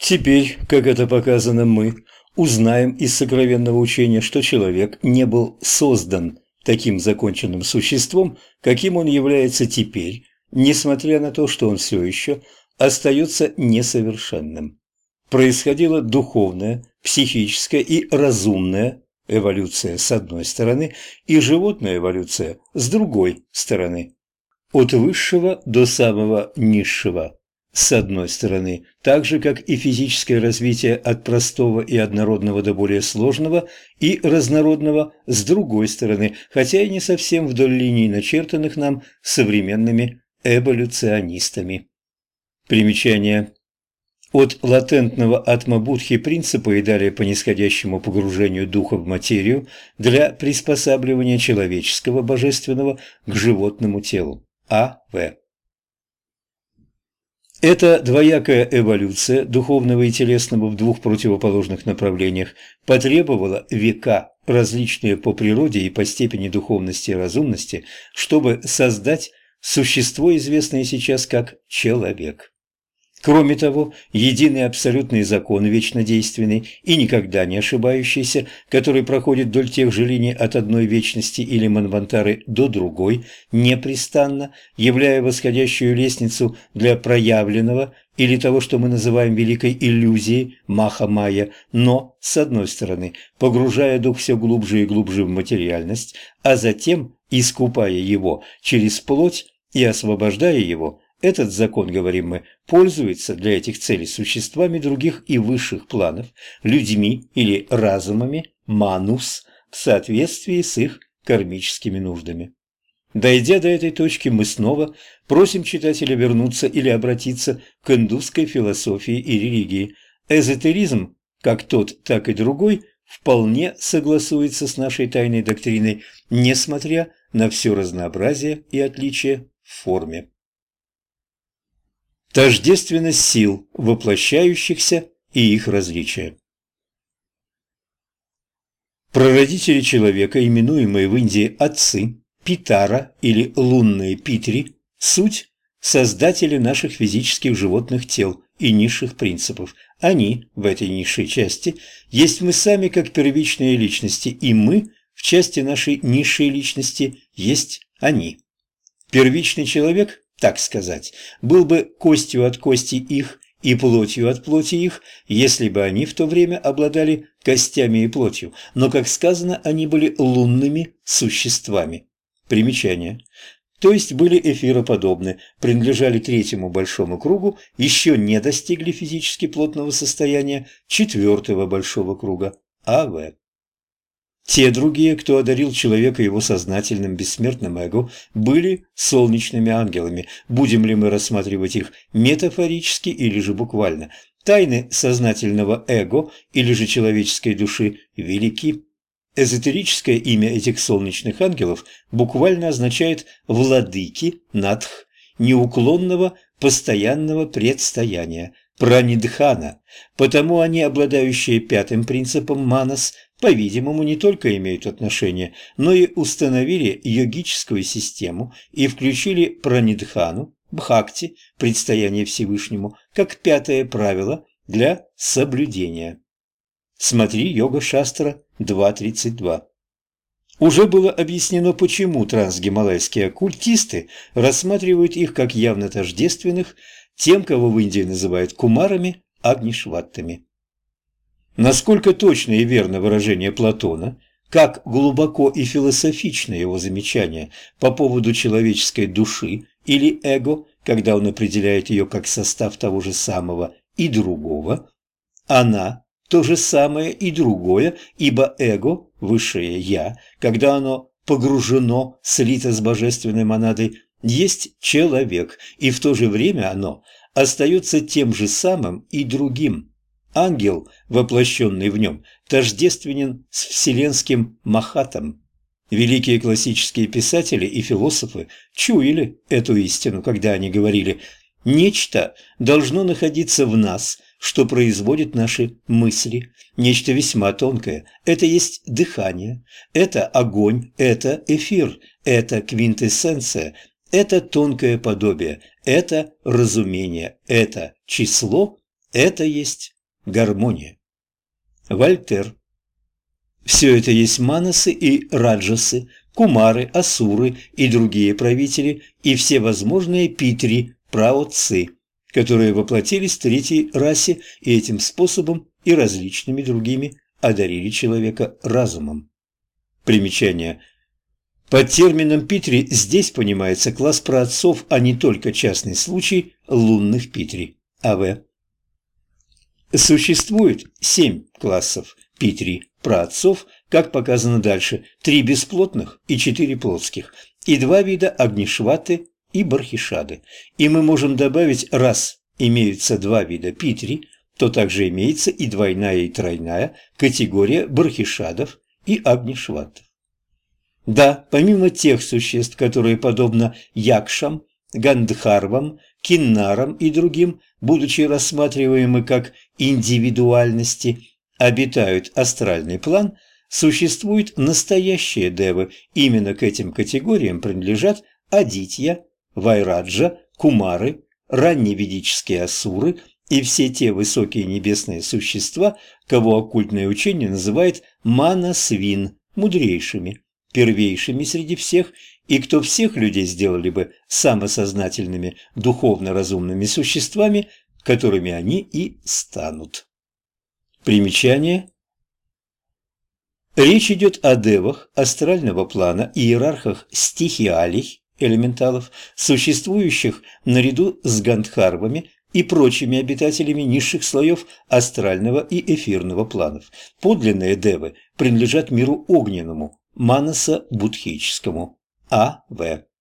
Теперь, как это показано, мы узнаем из сокровенного учения, что человек не был создан таким законченным существом, каким он является теперь, несмотря на то, что он все еще остается несовершенным. Происходила духовная, психическая и разумная эволюция с одной стороны и животная эволюция с другой стороны. От высшего до самого низшего. С одной стороны, так же, как и физическое развитие от простого и однородного до более сложного и разнородного с другой стороны, хотя и не совсем вдоль линий, начертанных нам современными эволюционистами. Примечание. От латентного атма-будхи принципа и далее по нисходящему погружению духа в материю для приспосабливания человеческого божественного к животному телу. А.В. Эта двоякая эволюция духовного и телесного в двух противоположных направлениях потребовала века, различные по природе и по степени духовности и разумности, чтобы создать существо, известное сейчас как человек. Кроме того, единый абсолютный закон, вечно действенный и никогда не ошибающийся, который проходит вдоль тех же линий от одной вечности или манвантары до другой, непрестанно, являя восходящую лестницу для проявленного или того, что мы называем великой иллюзией, маха-майя, но, с одной стороны, погружая дух все глубже и глубже в материальность, а затем искупая его через плоть и освобождая его. Этот закон, говорим мы, пользуется для этих целей существами других и высших планов, людьми или разумами, манус, в соответствии с их кармическими нуждами. Дойдя до этой точки, мы снова просим читателя вернуться или обратиться к индусской философии и религии. Эзотеризм, как тот, так и другой, вполне согласуется с нашей тайной доктриной, несмотря на все разнообразие и отличие в форме. Тождественность сил, воплощающихся, и их различия. Прародители человека, именуемые в Индии отцы, Питара или лунные Питри, суть – создатели наших физических животных тел и низших принципов. Они, в этой низшей части, есть мы сами как первичные личности, и мы, в части нашей низшей личности, есть они. Первичный человек – так сказать, был бы костью от кости их и плотью от плоти их, если бы они в то время обладали костями и плотью, но, как сказано, они были лунными существами. Примечание. То есть были эфироподобны, принадлежали третьему большому кругу, еще не достигли физически плотного состояния четвертого большого круга, А.В. Те другие, кто одарил человека его сознательным бессмертным эго, были солнечными ангелами. Будем ли мы рассматривать их метафорически или же буквально? Тайны сознательного эго или же человеческой души велики. Эзотерическое имя этих солнечных ангелов буквально означает «владыки надх», неуклонного, постоянного предстояния, пранидхана, потому они, обладающие пятым принципом манас, по-видимому, не только имеют отношение, но и установили йогическую систему и включили пранидхану, бхакти, предстояние Всевышнему, как пятое правило для соблюдения. Смотри Йога-шастра 2.32. Уже было объяснено, почему трансгималайские оккультисты рассматривают их как явно тождественных тем, кого в Индии называют кумарами, агнишваттами. Насколько точно и верно выражение Платона, как глубоко и философично его замечание по поводу человеческой души или эго, когда он определяет ее как состав того же самого и другого, она – то же самое и другое, ибо эго, высшее «я», когда оно погружено, слито с божественной монадой, есть человек, и в то же время оно остается тем же самым и другим. Ангел, воплощенный в нем, тождественен с вселенским Махатом. Великие классические писатели и философы чуяли эту истину, когда они говорили: «Нечто должно находиться в нас, что производит наши мысли, нечто весьма тонкое. Это есть дыхание, это огонь, это эфир, это квинтэссенция, это тонкое подобие, это разумение, это число, это есть гармония. Вольтер. Все это есть манасы и раджасы, кумары, асуры и другие правители, и все возможные питри, праотцы, которые воплотились в третьей расе и этим способом и различными другими одарили человека разумом. Примечание. Под термином питри здесь понимается класс праотцов, а не только частный случай лунных питри. А.В. Существует 7 классов питри, праотцов, как показано дальше, 3 бесплотных и 4 плотских, и 2 вида агнишваты и бархишады. И мы можем добавить, раз имеются 2 вида питри, то также имеется и двойная и тройная категория бархишадов и агнишватов. Да, помимо тех существ, которые, подобно якшам, гандхарвам, киннарам и другим, будучи рассматриваемы как индивидуальности, обитают астральный план, существуют настоящие девы. Именно к этим категориям принадлежат адитья, вайраджа, кумары, ранневедические асуры и все те высокие небесные существа, кого оккультное учение называет манасвин, мудрейшими, первейшими среди всех, и кто всех людей сделали бы самосознательными, духовно разумными существами, которыми они и станут. Примечание. Речь идет о девах астрального плана, иерархах стихиалий, элементалов, существующих наряду с гандхарвами и прочими обитателями низших слоев астрального и эфирного планов. Подлинные девы принадлежат миру огненному, манаса-будхическому. А.В.